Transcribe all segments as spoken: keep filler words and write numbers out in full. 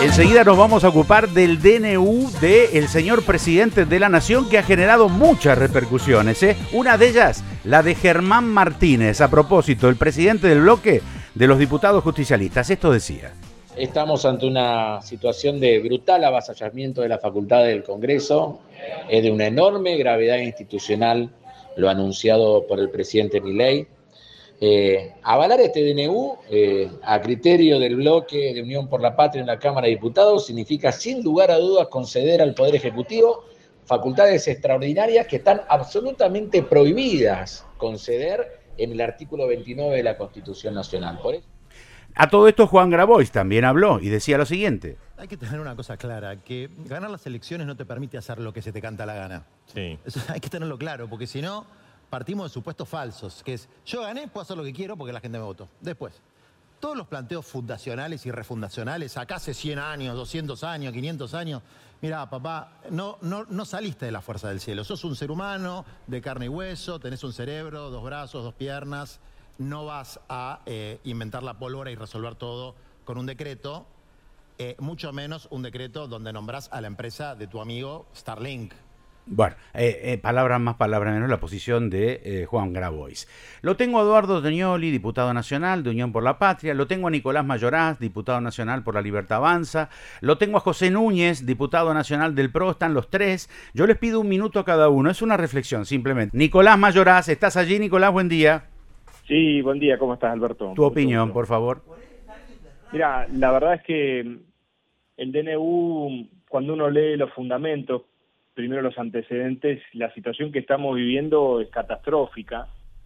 Enseguida nos vamos a ocupar del D N U del señor presidente de la Nación, que ha generado muchas repercusiones, ¿eh? Una de ellas, la de Germán Martínez, a propósito, el presidente del bloque de los diputados justicialistas. Esto decía: estamos ante una situación de brutal avasallamiento de la facultad del Congreso, es de una enorme gravedad institucional, lo anunciado por el presidente Milei. Eh, avalar este D N U eh, a criterio del bloque de Unión por la Patria en la Cámara de Diputados significa sin lugar a dudas conceder al Poder Ejecutivo facultades extraordinarias que están absolutamente prohibidas conceder en el artículo veintinueve de la Constitución Nacional. Por eso... A todo esto Juan Grabois también habló y decía lo siguiente: hay que tener una cosa clara, que ganar las elecciones no te permite hacer lo que se te canta la gana. Sí. Eso hay que tenerlo claro, porque si no, partimos de supuestos falsos, que es, yo gané, puedo hacer lo que quiero porque la gente me votó. Después, todos los planteos fundacionales y refundacionales, acá hace cien años, doscientos años, quinientos años, mirá, papá, no, no, no saliste de la fuerza del cielo, sos un ser humano de carne y hueso, tenés un cerebro, dos brazos, dos piernas, no vas a eh, inventar la pólvora y resolver todo con un decreto, eh, mucho menos un decreto donde nombrás a la empresa de tu amigo Starlink. Bueno, eh, eh, palabras más, palabras menos, la posición de eh, Juan Grabois. Lo tengo a Eduardo Toñoli, diputado nacional de Unión por la Patria. Lo tengo a Nicolás Mayoraz, diputado nacional por La Libertad Avanza. Lo tengo a José Núñez, diputado nacional del P R O. Están los tres. Yo les pido un minuto a cada uno. Es una reflexión, simplemente. Nicolás Mayoraz, ¿estás allí, Nicolás? Buen día. Sí, buen día. ¿Cómo estás, Alberto? Tu opinión, por favor. Mira, la verdad es que el D N U, cuando uno lee los fundamentos, primero los antecedentes, la situación que estamos viviendo es catastrófica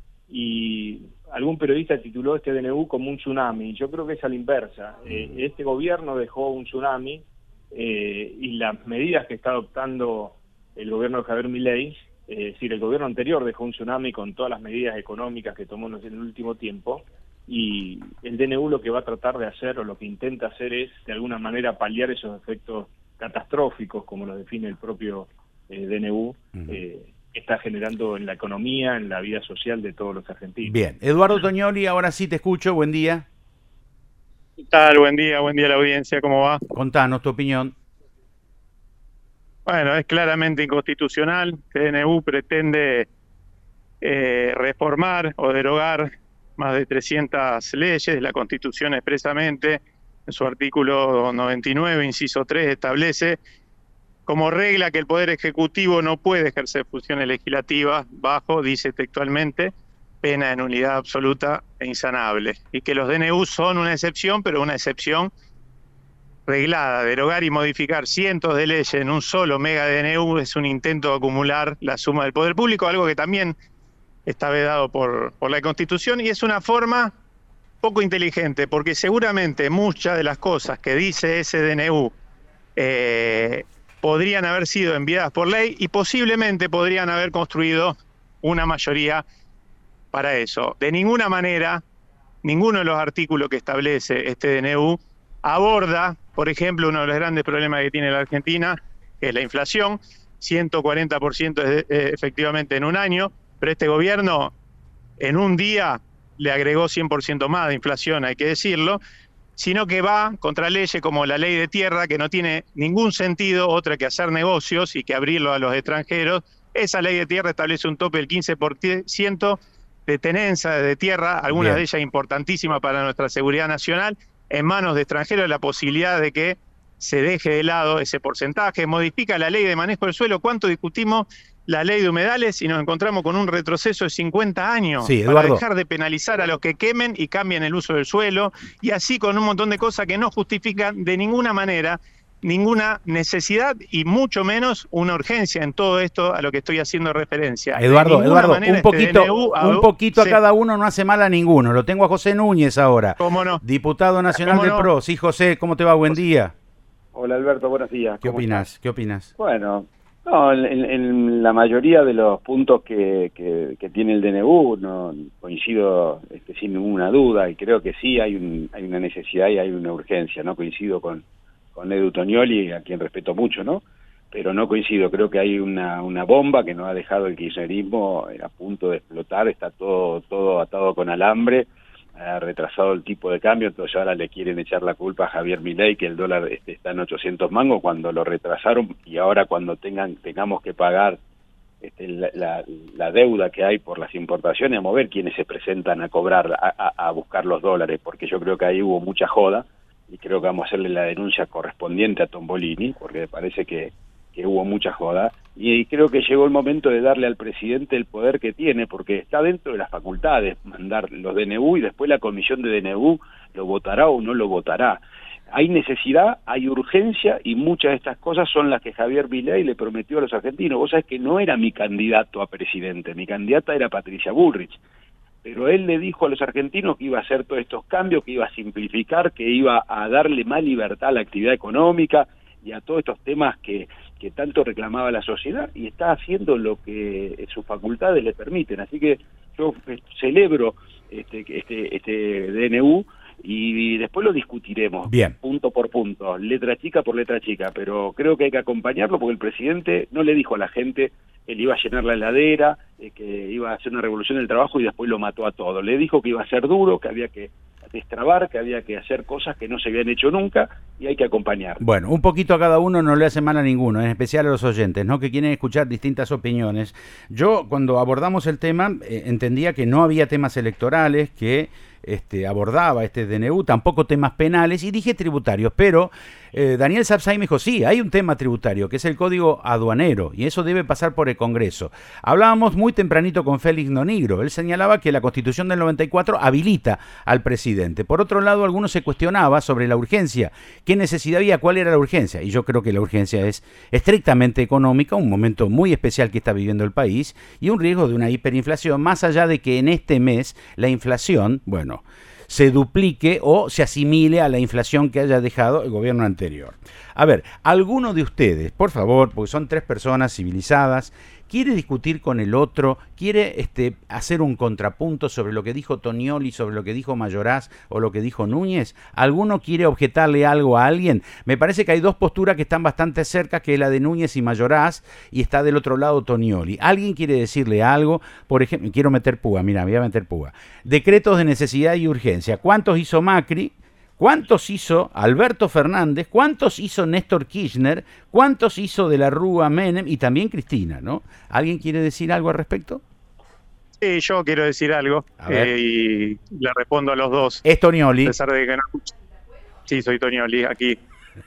y algún periodista tituló este D N U como un tsunami. Yo creo que es a la inversa. Eh, este gobierno dejó un tsunami eh, y las medidas que está adoptando el gobierno de Javier Milei, eh, es decir, el gobierno anterior dejó un tsunami con todas las medidas económicas que tomó en el último tiempo, y el D N U lo que va a tratar de hacer o lo que intenta hacer es de alguna manera paliar esos efectos catastróficos, como lo define el propio eh, D N U, uh-huh. eh, que está generando en la economía, en la vida social de todos los argentinos. Bien, Eduardo Toñoli, ahora sí te escucho, buen día. ¿Qué tal? Buen día, buen día a la audiencia, ¿cómo va? Contanos tu opinión. Bueno, es claramente inconstitucional. El D N U pretende eh, reformar o derogar más de trescientas leyes de la Constitución expresamente. En su artículo noventa y nueve, inciso tres, establece como regla que el Poder Ejecutivo no puede ejercer funciones legislativas bajo, dice textualmente, pena de nulidad absoluta e insanable. Y que los D N U son una excepción, pero una excepción reglada. Derogar y modificar cientos de leyes en un solo mega D N U es un intento de acumular la suma del poder público, algo que también está vedado por, por la Constitución, y es una forma poco inteligente, porque seguramente muchas de las cosas que dice ese D N U eh, podrían haber sido enviadas por ley y posiblemente podrían haber construido una mayoría para eso. De ninguna manera, ninguno de los artículos que establece este D N U aborda, por ejemplo, uno de los grandes problemas que tiene la Argentina, que es la inflación. ciento cuarenta por ciento es, eh, efectivamente en un año, pero este gobierno en un día le agregó cien por ciento más de inflación, hay que decirlo, sino que va contra leyes como la ley de tierra, que no tiene ningún sentido otra que hacer negocios y que abrirlo a los extranjeros. Esa ley de tierra establece un tope del quince por ciento de tenencia de tierra, algunas Bien. de ellas importantísimas para nuestra seguridad nacional, en manos de extranjeros, la posibilidad de que se deje de lado ese porcentaje. Modifica la ley de manejo del suelo. ¿Cuánto discutimos la ley de humedales y nos encontramos con un retroceso de cincuenta años sí, para dejar de penalizar a los que quemen y cambien el uso del suelo, y así con un montón de cosas que no justifican de ninguna manera ninguna necesidad y mucho menos una urgencia en todo esto a lo que estoy haciendo referencia. Eduardo, Eduardo, un poquito, este D N U, un poquito sí. a cada uno no hace mal a ninguno. Lo tengo a José Núñez ahora. ¿Cómo no? Diputado nacional del no? P R O. Sí, José, ¿cómo te va? Buen día. Hola, Alberto, buenos días. ¿Qué opinas? estás? ¿Qué opinas? Bueno, no, en, en la mayoría de los puntos que, que, que tiene el D N U no coincido este, sin ninguna duda, y creo que sí hay, un, hay una necesidad y hay una urgencia, ¿no? Coincido con, con Edu Toñoli, a quien respeto mucho, ¿no? Pero no coincido, creo que hay una, una bomba que nos ha dejado el kirchnerismo a punto de explotar, está todo, todo atado con alambre ha retrasado el tipo de cambio, entonces ahora le quieren echar la culpa a Javier Milei que el dólar este, está en ochocientos mangos cuando lo retrasaron, y ahora cuando tengan tengamos que pagar este, la, la, la deuda que hay por las importaciones, vamos a ver quiénes se presentan a cobrar, a, a, a buscar los dólares, porque yo creo que ahí hubo mucha joda, y creo que vamos a hacerle la denuncia correspondiente a Tombolini, porque me parece que, que hubo mucha joda, y creo que llegó el momento de darle al presidente el poder que tiene, porque está dentro de las facultades mandar los D N U, y después la comisión de D N U lo votará o no lo votará. Hay necesidad, hay urgencia, y muchas de estas cosas son las que Javier Milei le prometió a los argentinos. Vos sabés que no era mi candidato a presidente, mi candidata era Patricia Bullrich, pero él le dijo a los argentinos que iba a hacer todos estos cambios, que iba a simplificar, que iba a darle más libertad a la actividad económica y a todos estos temas que, que tanto reclamaba la sociedad, y está haciendo lo que sus facultades le permiten. Así que yo celebro este, este, este D N U, y después lo discutiremos. Bien. Punto por punto, letra chica por letra chica, pero creo que hay que acompañarlo, porque el presidente no le dijo a la gente que él iba a llenar la heladera, eh, que iba a hacer una revolución del trabajo, y después lo mató a todo. Le dijo que iba a ser duro, que había que destrabar, que había que hacer cosas que no se habían hecho nunca, y hay que acompañar. Bueno, un poquito a cada uno no le hace mal a ninguno, en especial a los oyentes, ¿no?, que quieren escuchar distintas opiniones. Yo, cuando abordamos el tema, eh, entendía que no había temas electorales, que este, abordaba este D N U, tampoco temas penales, y dije tributarios, pero eh, Daniel Sapsay me dijo, sí, hay un tema tributario, que es el código aduanero, y eso debe pasar por el Congreso. Hablábamos muy tempranito con Félix Nonigro, él señalaba que la Constitución del noventa y cuatro habilita al presidente. Por otro lado, algunos se cuestionaba sobre la urgencia, qué necesidad había, cuál era la urgencia, y yo creo que la urgencia es estrictamente económica, un momento muy especial que está viviendo el país, y un riesgo de una hiperinflación, más allá de que en este mes la inflación, bueno, se duplique o se asimile a la inflación que haya dejado el gobierno anterior. A ver, alguno de ustedes, por favor, porque son tres personas civilizadas, quiere discutir con el otro, quiere este, hacer un contrapunto sobre lo que dijo Tonioli, sobre lo que dijo Mayoraz o lo que dijo Núñez. ¿Alguno quiere objetarle algo a alguien? Me parece que hay dos posturas que están bastante cerca, que es la de Núñez y Mayoraz, y está del otro lado Tonioli. ¿Alguien quiere decirle algo? Por ejemplo, quiero meter púa, mira, voy a meter púa. Decretos de necesidad y urgencia. ¿Cuántos hizo Macri? ¿Cuántos hizo Alberto Fernández? ¿Cuántos hizo Néstor Kirchner? ¿Cuántos hizo de la Rúa Menem? Y también Cristina, ¿no? ¿Alguien quiere decir algo al respecto? Sí, yo quiero decir algo, eh, y le respondo a los dos. Es Tonioli. A pesar de que no... Sí, soy Tonioli, aquí.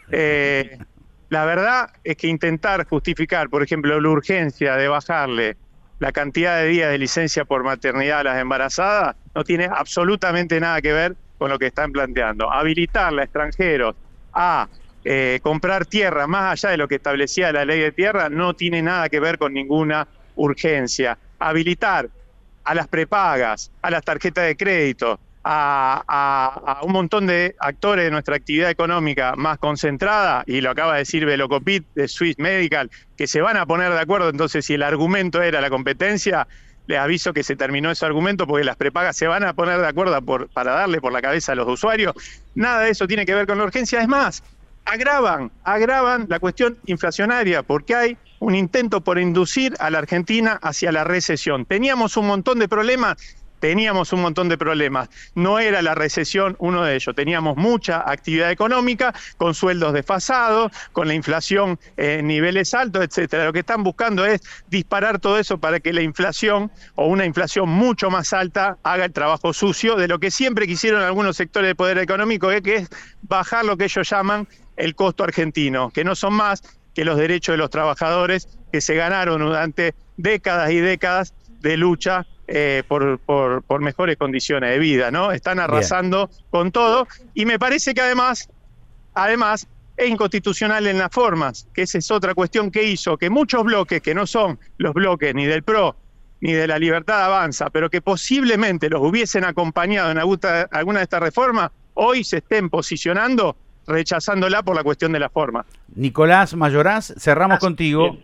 Eh, la verdad es que intentar justificar, por ejemplo, la urgencia de bajarle la cantidad de días de licencia por maternidad a las embarazadas no tiene absolutamente nada que ver con lo que están planteando. Habilitarle a extranjeros a eh, comprar tierra más allá de lo que establecía la ley de tierra no tiene nada que ver con ninguna urgencia. Habilitar a las prepagas, a las tarjetas de crédito, a, a, a un montón de actores de nuestra actividad económica más concentrada, y lo acaba de decir Velocopit de Swiss Medical, que se van a poner de acuerdo. Entonces, si el argumento era la competencia, les aviso que se terminó ese argumento, porque las prepagas se van a poner de acuerdo por, para darle por la cabeza a los usuarios. Nada de eso tiene que ver con la urgencia. Es más, agravan, agravan la cuestión inflacionaria, porque hay un intento por inducir a la Argentina hacia la recesión. Teníamos un montón de problemas, teníamos un montón de problemas. No era la recesión uno de ellos. Teníamos mucha actividad económica, con sueldos desfasados, con la inflación en niveles altos, etcétera. Lo que están buscando es disparar todo eso para que la inflación, o una inflación mucho más alta, haga el trabajo sucio de lo que siempre quisieron algunos sectores del poder económico, que es bajar lo que ellos llaman el costo argentino, que no son más que los derechos de los trabajadores que se ganaron durante décadas y décadas de lucha Eh, por, por, por mejores condiciones de vida, ¿no? Están arrasando Bien. con todo, y me parece que además, además es inconstitucional en las formas, que esa es otra cuestión que hizo que muchos bloques, que no son los bloques ni del P R O ni de la Libertad Avanza, pero que posiblemente los hubiesen acompañado en alguna, alguna de estas reformas, hoy se estén posicionando rechazándola por la cuestión de la forma. Nicolás Mayoraz, cerramos ah, contigo. Bien.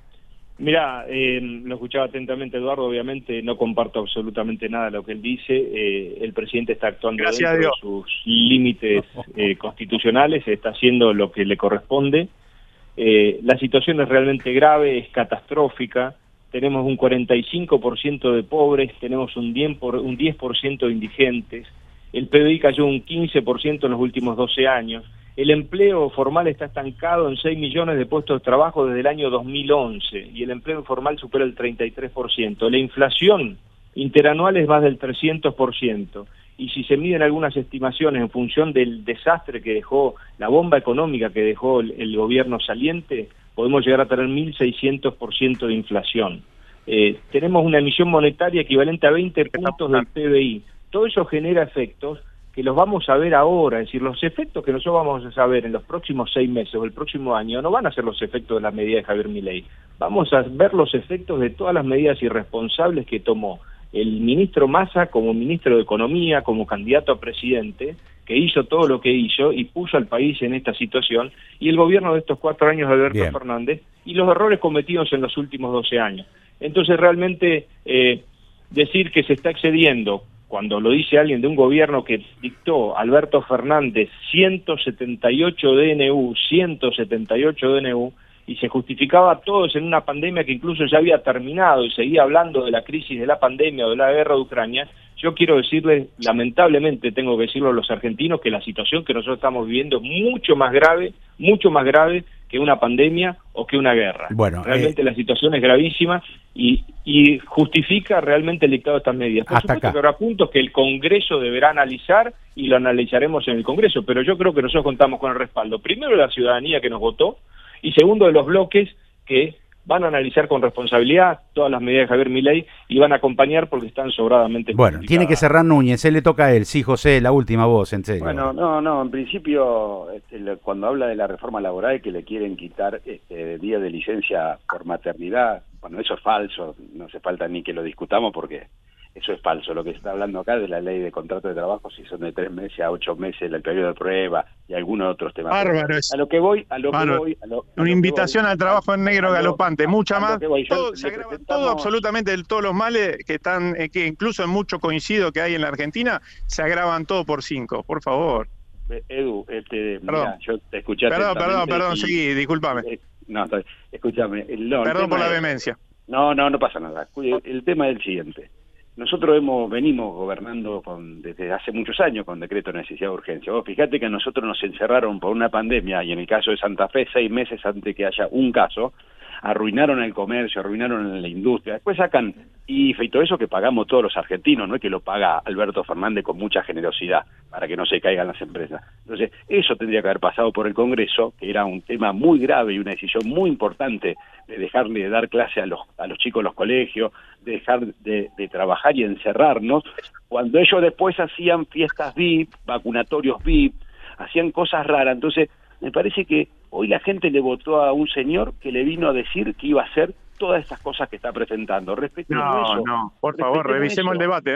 Mirá, eh, lo escuchaba atentamente Eduardo, obviamente no comparto absolutamente nada de lo que él dice. Eh, el presidente está actuando Gracias dentro de sus límites eh, constitucionales, está haciendo lo que le corresponde. Eh, la situación es realmente grave, es catastrófica. Tenemos un cuarenta y cinco por ciento de pobres, tenemos un diez por ciento de indigentes. el P B I cayó un quince por ciento en los últimos doce años, el empleo formal está estancado en seis millones de puestos de trabajo desde el año dos mil once y el empleo informal supera el treinta y tres por ciento. La inflación interanual es más del trescientos por ciento y si se miden algunas estimaciones en función del desastre que dejó, la bomba económica que dejó el, el gobierno saliente, podemos llegar a tener mil seiscientos por ciento de inflación. Eh, tenemos una emisión monetaria equivalente a veinte puntos del P B I. Todo eso genera efectos que los vamos a ver ahora, es decir, los efectos que nosotros vamos a saber en los próximos seis meses o el próximo año no van a ser los efectos de las medidas de Javier Milei, vamos a ver los efectos de todas las medidas irresponsables que tomó el ministro Massa como ministro de Economía, como candidato a presidente, que hizo todo lo que hizo y puso al país en esta situación, y el gobierno de estos cuatro años de Alberto Bien. Fernández, y los errores cometidos en los últimos doce años. Entonces realmente eh, decir que se está excediendo, cuando lo dice alguien de un gobierno que dictó Alberto Fernández ciento setenta y ocho D N U, ciento setenta y ocho D N U, y se justificaba a todos en una pandemia que incluso ya había terminado y seguía hablando de la crisis de la pandemia o de la guerra de Ucrania, yo quiero decirles, lamentablemente tengo que decirlo a los argentinos, que la situación que nosotros estamos viviendo es mucho más grave, mucho más grave que una pandemia o que una guerra. Bueno, realmente eh... la situación es gravísima y, y justifica realmente el dictado de estas medidas. Por Hasta supuesto acá. que habrá puntos que el Congreso deberá analizar y lo analizaremos en el Congreso, pero yo creo que nosotros contamos con el respaldo, primero de la ciudadanía que nos votó, y segundo de los bloques que van a analizar con responsabilidad todas las medidas de Javier Milei y van a acompañar porque están sobradamente Bueno, tiene que cerrar Núñez, se le toca a él. Sí, José, la última voz, en serio. Bueno, no, no, en principio, este, lo, cuando habla de la reforma laboral que le quieren quitar este, día de licencia por maternidad, bueno, eso es falso, no hace falta ni que lo discutamos porque eso es falso. Lo que se está hablando acá de la ley de contrato de trabajo, si son de tres meses a ocho meses, el periodo de prueba y algunos otros temas. Bárbaro. A lo que voy, a lo Bárbaro. que voy... A lo, a Una lo invitación voy, al trabajo en negro a lo, galopante, mucha a, a más. Voy, todo, se agrava, todo absolutamente, todos los males que están, eh, que incluso en mucho coincido que hay en la Argentina, se agravan todo por cinco, por favor. Edu, este, perdón. Mirá, yo te escuché Perdón, perdón, perdón, y, seguí, discúlpame. Eh, no, escúchame. No, perdón por la es, vehemencia. No, no, no pasa nada. El, el tema es el siguiente. Nosotros hemos venimos gobernando con, desde hace muchos años con decreto de necesidad de urgencia. Vos fíjate que a nosotros nos encerraron por una pandemia y en el caso de Santa Fe, seis meses antes de que haya un caso, arruinaron el comercio, arruinaron la industria. Después sacan I F E y todo eso que pagamos todos los argentinos, no es que lo paga Alberto Fernández con mucha generosidad para que no se caigan las empresas. Entonces, eso tendría que haber pasado por el Congreso, que era un tema muy grave y una decisión muy importante de dejarle de dar clase a los, a los chicos en los colegios, de dejar de, de trabajar y encerrarnos, cuando ellos después hacían fiestas V I P, vacunatorios V I P, hacían cosas raras. Entonces, me parece que hoy la gente le votó a un señor que le vino a decir que iba a hacer todas estas cosas que está presentando. Respetemos no, eso. No, por favor, revisemos eso. el debate.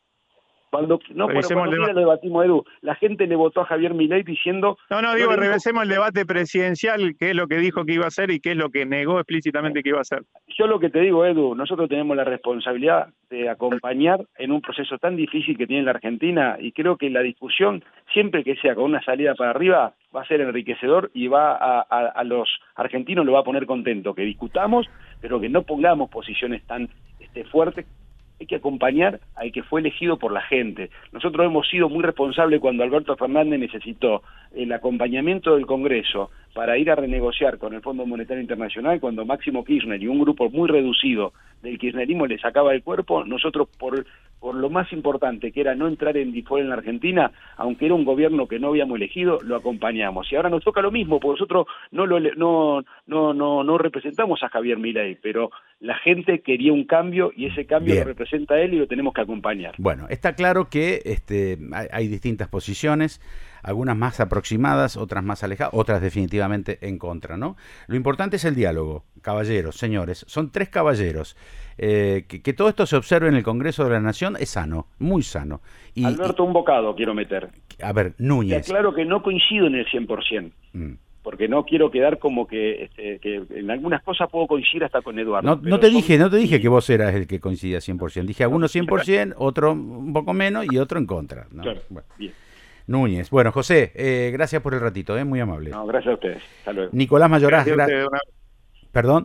Cuando no, pero cuando el lo debatimos, Edu, la gente le votó a Javier Milei diciendo... No, no, digo, revisemos el debate presidencial, qué es lo que dijo que iba a hacer y qué es lo que negó explícitamente que iba a hacer. Yo lo que te digo, Edu, nosotros tenemos la responsabilidad de acompañar en un proceso tan difícil que tiene la Argentina y creo que la discusión, siempre que sea con una salida para arriba, va a ser enriquecedor y va a, a, a los argentinos lo va a poner contento, que discutamos, pero que no pongamos posiciones tan este, fuertes. Hay que acompañar al que fue elegido por la gente. Nosotros hemos sido muy responsables cuando Alberto Fernández necesitó el acompañamiento del Congreso para ir a renegociar con el Fondo Monetario Internacional, cuando Máximo Kirchner y un grupo muy reducido del kirchnerismo le sacaba el cuerpo. Nosotros, por, por lo más importante, que era no entrar en default en la Argentina, aunque era un gobierno que no habíamos elegido, lo acompañamos. Y ahora nos toca lo mismo, porque nosotros no, lo, no, no, no, no representamos a Javier Milei, pero la gente quería un cambio y ese cambio Bien. Lo representa a él y lo tenemos que acompañar. Bueno, está claro que este, hay, hay distintas posiciones, algunas más aproximadas, otras más alejadas, otras definitivamente en contra, ¿no? Lo importante es el diálogo, caballeros, señores, son tres caballeros. Eh, que, que todo esto se observe en el Congreso de la Nación es sano, muy sano. Y, Alberto, y, un bocado quiero meter. A ver, Núñez. Claro que no coincido en el cien por ciento. Mm. Porque no quiero quedar como que, este, que en algunas cosas puedo coincidir hasta con Eduardo. No, no te son... dije, no te dije que vos eras el que coincidía cien por ciento. Dije algunos cien por ciento, otro un poco menos y otro en contra, ¿no? Claro, bueno. Bien. Núñez. Bueno, José, eh, gracias por el ratito, eh, muy amable. No, gracias a ustedes. Hasta luego. Nicolás Mayoraz. Gra... Perdón.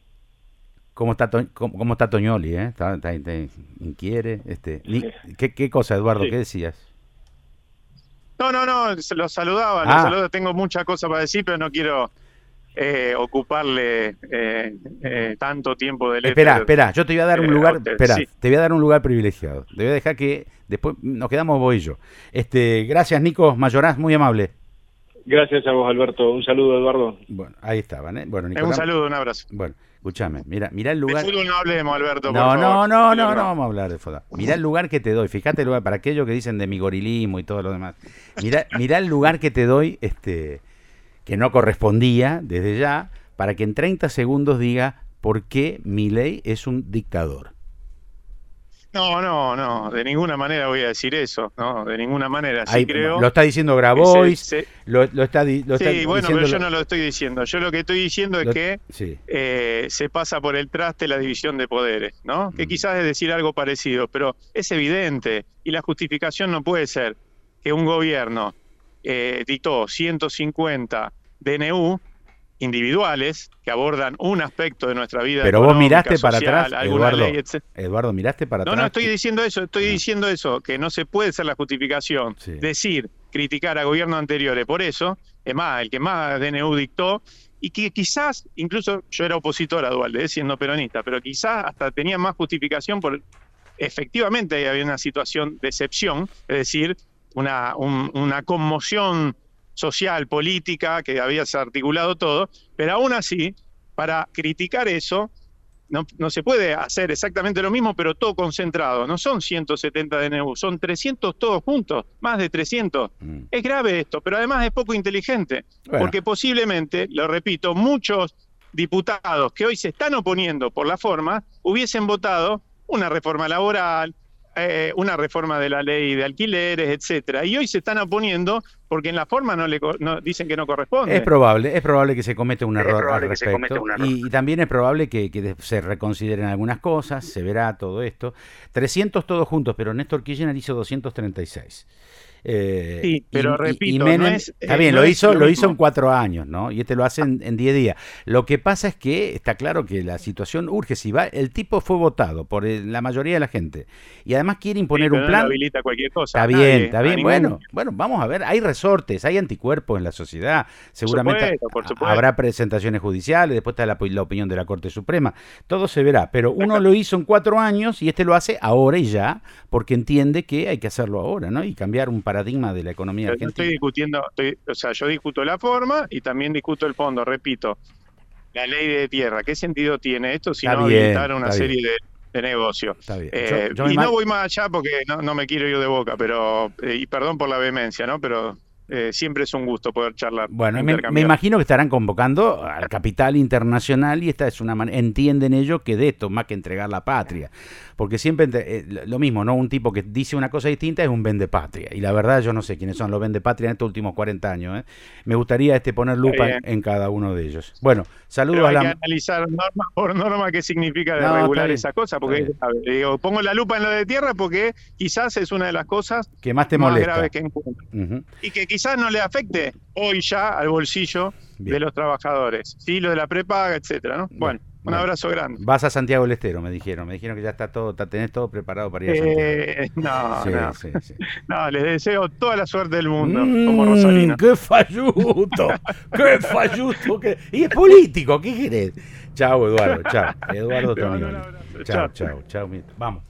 ¿Cómo está, to... ¿Cómo, cómo está Toñoli? Eh? ¿Está, está, está, inquiere? Este... Ni... ¿Qué, ¿Qué cosa, Eduardo? Sí. ¿Qué decías? No, no, no, los saludaba, Ah. los saludaba. Tengo muchas cosas para decir, pero no quiero eh, ocuparle eh, eh, tanto tiempo del Espera, éter, espera, yo te voy a dar un eh, lugar, a usted, espera, sí. te voy a dar un lugar privilegiado. Te voy a dejar que después nos quedamos vos y yo. Este, gracias, Nico Mayoraz, muy amable. Gracias a vos, Alberto. Un saludo, Eduardo. Bueno, ahí estaban, ¿eh? Bueno, Eh, Nicolás, un saludo, un abrazo. Bueno, escúchame, mira, mira el De lugar. fútbol no hablemos, Alberto, por No, favor. no, no, no, Pero no vamos a hablar de fútbol. Mirá el lugar que te doy, fíjate el lugar, para aquellos que dicen de mi gorilismo y todo lo demás. Mirá, mirá el lugar que te doy, este, que no correspondía desde ya, para que en treinta segundos diga por qué Milei es un dictador. No, no, no, de ninguna manera voy a decir eso, no, de ninguna manera. Sí Ahí, creo. lo está diciendo Grabois, se- se- lo, lo está, di- lo está Sí, bueno, diciendo pero yo lo- no lo estoy diciendo. Yo lo que estoy diciendo lo- es que sí. eh, se pasa por el traste la división de poderes, ¿no? Que Mm. quizás es decir algo parecido, pero es evidente y la justificación no puede ser que un gobierno eh, dictó ciento cincuenta D N U individuales que abordan un aspecto de nuestra vida. Pero vos económica, miraste para social, atrás, alguna Eduardo, ley, etcétera. Eduardo, miraste para No, atrás. no estoy diciendo eso, estoy Ah. diciendo eso, que no se puede ser la justificación, Sí. decir, criticar a gobiernos anteriores. Por eso, es más, el que más D N U dictó, y que quizás, incluso yo era opositor a Duhalde, eh, siendo peronista, pero quizás hasta tenía más justificación por, efectivamente ahí había una situación de excepción, es decir, una, un- una conmoción social, política, que había articulado todo, pero aún así, para criticar eso, no, no se puede hacer exactamente lo mismo, pero todo concentrado. No son ciento setenta D N U, son trescientos todos juntos, más de trescientos. Mm. Es grave esto, pero además es poco inteligente, Bueno. porque posiblemente, lo repito, muchos diputados que hoy se están oponiendo por la forma, hubiesen votado una reforma laboral, eh, una reforma de la ley de alquileres, etcétera. Y hoy se están oponiendo porque en la forma no le co- no, dicen que no corresponde. Es probable, es probable que se cometa un Es error al probable que se respecto. cometa un error. Y, y también es probable que, que de- se reconsideren algunas cosas, se verá todo esto. trescientos todos juntos, pero Néstor Kirchner hizo doscientos treinta y seis. Eh, Sí, pero y- y- repito, y Menem- no es- está eh, bien, no lo es hizo, lo lo mismo. hizo en cuatro años, ¿no? Y este lo hace en, en diez días. Lo que pasa es que está claro que la situación urge. Si va, el tipo fue votado por el- la mayoría de la gente y además quiere imponer Sí, pero un no plan. le habilita cualquier cosa. Está a bien, nadie, está a bien. ningún- Bueno, bueno, vamos a ver. Hay resortes, hay anticuerpos en la sociedad. Seguramente supuesto, por supuesto. habrá presentaciones judiciales, después está la, la opinión de la Corte Suprema. Todo se verá. Pero uno lo hizo en cuatro años y este lo hace ahora y ya, porque entiende que hay que hacerlo ahora, ¿no? Y cambiar un paradigma de la economía Pero no argentina. estoy discutiendo, estoy- o sea, yo discuto la forma y también discuto el fondo, repito. La ley de tierra, ¿qué sentido tiene esto si Está no bien, habilitar una está serie de, de negocios? Está bien. Eh, Yo- yo me y ma- no voy más allá porque no, no me quiero ir de boca, pero eh, y perdón por la vehemencia, ¿no? Pero eh, siempre es un gusto poder charlar. Bueno, me, me intercambiar. imagino que estarán convocando al capital internacional y esta es una manera, entienden ellos que de esto más que entregar la patria, porque siempre entre- eh, lo mismo, ¿no? Un tipo que dice una cosa distinta es un vendepatria y la verdad yo no sé quiénes son los vendepatria en estos últimos cuarenta años, ¿eh? Me gustaría este poner lupa bien. en, en cada uno de ellos. Bueno, saludos Pero a hay la... que analizar norma por norma qué significa de No, está regular bien, esa cosa, está porque bien. a ver, digo, pongo la lupa en lo de tierra porque quizás es una de las cosas que más te más molesta. graves que encuentro. Ujú. Y que quizás no le afecte hoy ya al bolsillo Bien. de los trabajadores, sí, lo de la prepaga, etcétera, ¿no? Bueno, un bueno. abrazo grande. Vas a Santiago del Estero, me dijeron. Me dijeron que ya está todo, está- tenés todo preparado para ir a Santiago. Eh, no, Sí, no, sí, sí. no, les deseo toda la suerte del mundo, Mm, como Rosalina. ¡Qué falluto! ¡Qué falluto! qué- Y es político, ¿qué querés? Chao, Eduardo, chao. Eduardo Te mando un Tonioli. abrazo, Chao, chao. chao, chao. Vamos.